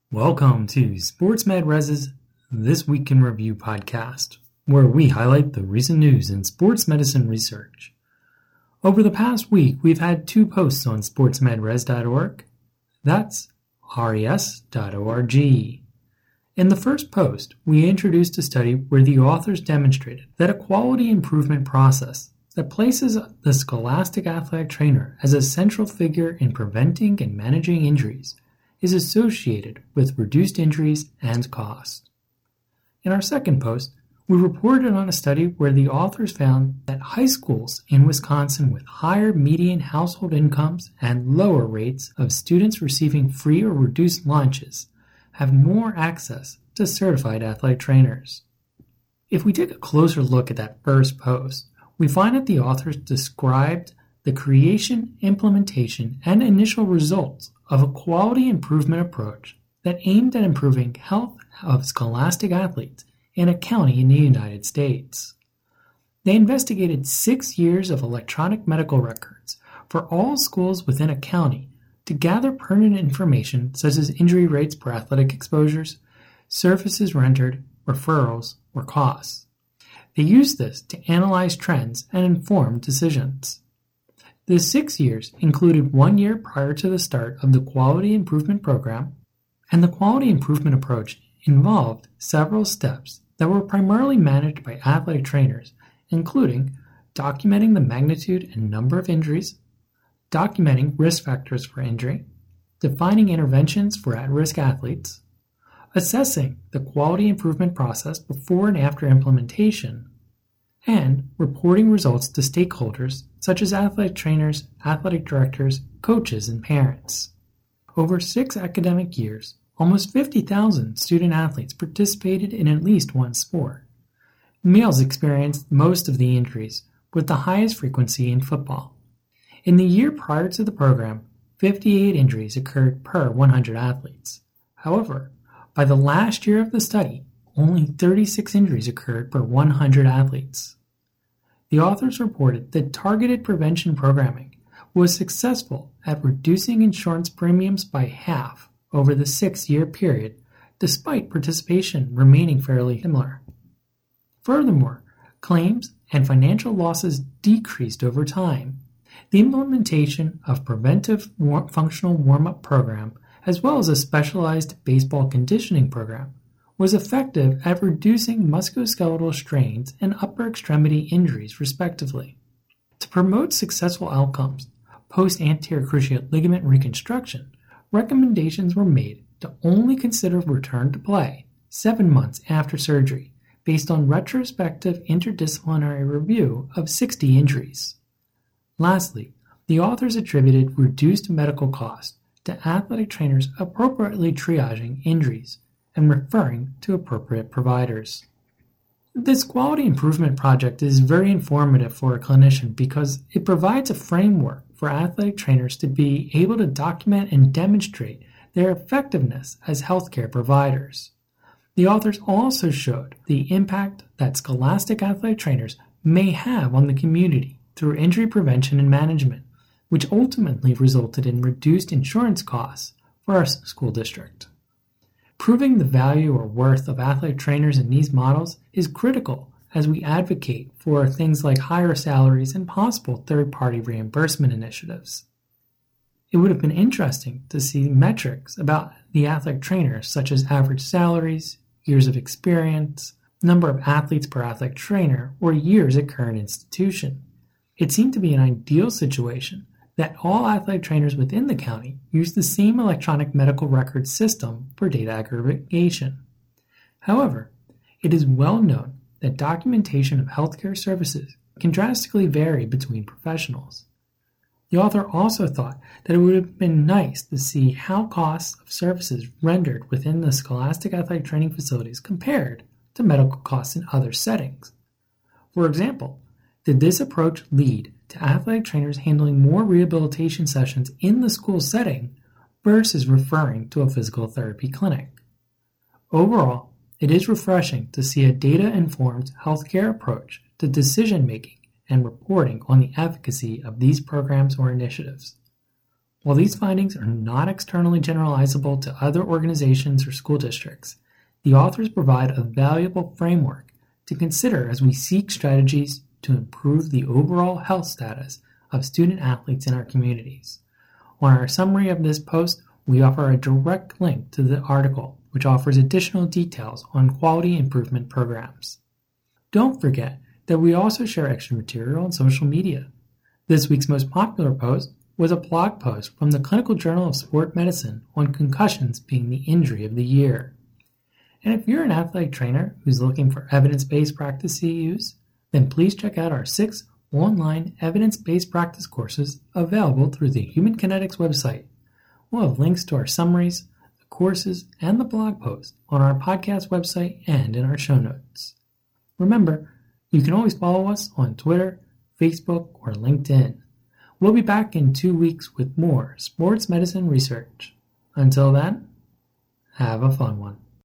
Welcome to SportsMedRes's This Week in Review podcast, where we highlight the recent news in sports medicine research. Over the past week, we've had two posts on sportsmedres.org. That's res.org. In the first post, we introduced a study where the authors demonstrated that a quality improvement process that places the scholastic athletic trainer as a central figure in preventing and managing injuries is associated with reduced injuries and costs. In our second post, we reported on a study where the authors found that high schools in Wisconsin with higher median household incomes and lower rates of students receiving free or reduced lunches have more access to certified athletic trainers. If we take a closer look at that first post, we find that the authors described the creation, implementation, and initial results of a quality improvement approach that aimed at improving health of scholastic athletes in a county in the United States. They investigated 6 years of electronic medical records for all schools within a county to gather pertinent information such as injury rates per athletic exposures, services rendered, referrals, or costs. They used this to analyze trends and inform decisions. The 6 years included 1 year prior to the start of the Quality Improvement Program, and the Quality Improvement approach involved several steps that were primarily managed by athletic trainers, including documenting the magnitude and number of injuries, documenting risk factors for injury, defining interventions for at-risk athletes, assessing the quality improvement process before and after implementation, and reporting results to stakeholders such as athletic trainers, athletic directors, coaches, and parents. Over 6 academic years, almost 50,000 student athletes participated in at least one sport. Males experienced most of the injuries, with the highest frequency in football. In the year prior to the program, 58 injuries occurred per 100 athletes. However, by the last year of the study, only 36 injuries occurred per 100 athletes. The authors reported that targeted prevention programming was successful at reducing insurance premiums by half over the 6-year period, despite participation remaining fairly similar. Furthermore, claims and financial losses decreased over time. The implementation of preventive functional warm-up program, as well as a specialized baseball conditioning program, was effective at reducing musculoskeletal strains and upper extremity injuries, respectively. To promote successful outcomes post-anterior cruciate ligament reconstruction, recommendations were made to only consider return to play 7 months after surgery, based on retrospective interdisciplinary review of 60 injuries. Lastly, the authors attributed reduced medical costs to athletic trainers appropriately triaging injuries and referring to appropriate providers. This quality improvement project is very informative for a clinician because it provides a framework for athletic trainers to be able to document and demonstrate their effectiveness as healthcare providers. The authors also showed the impact that scholastic athletic trainers may have on the community through injury prevention and management, which ultimately resulted in reduced insurance costs for our school district. Proving the value or worth of athletic trainers in these models is critical as we advocate for things like higher salaries and possible third-party reimbursement initiatives. It would have been interesting to see metrics about the athletic trainers such as average salaries, years of experience, number of athletes per athletic trainer, or years at current institution. It seemed to be an ideal situation that all athletic trainers within the county use the same electronic medical record system for data aggregation. However, it is well known that documentation of healthcare services can drastically vary between professionals. The author also thought that it would have been nice to see how costs of services rendered within the scholastic athletic training facilities compared to medical costs in other settings. For example, did this approach lead to athletic trainers handling more rehabilitation sessions in the school setting versus referring to a physical therapy clinic? Overall, it is refreshing to see a data-informed healthcare approach to decision-making and reporting on the efficacy of these programs or initiatives. While these findings are not externally generalizable to other organizations or school districts, the authors provide a valuable framework to consider as we seek strategies to improve the overall health status of student athletes in our communities. On our summary of this post, we offer a direct link to the article, which offers additional details on quality improvement programs. Don't forget that we also share extra material on social media. This week's most popular post was a blog post from the Clinical Journal of Sport Medicine on concussions being the injury of the year. And if you're an athletic trainer who's looking for evidence-based practice to use, then please check out our 6 online evidence-based practice courses available through the Human Kinetics website. We'll have links to our summaries, the courses, and the blog post on our podcast website and in our show notes. Remember, you can always follow us on Twitter, Facebook, or LinkedIn. We'll be back in 2 weeks with more sports medicine research. Until then, have a fun one.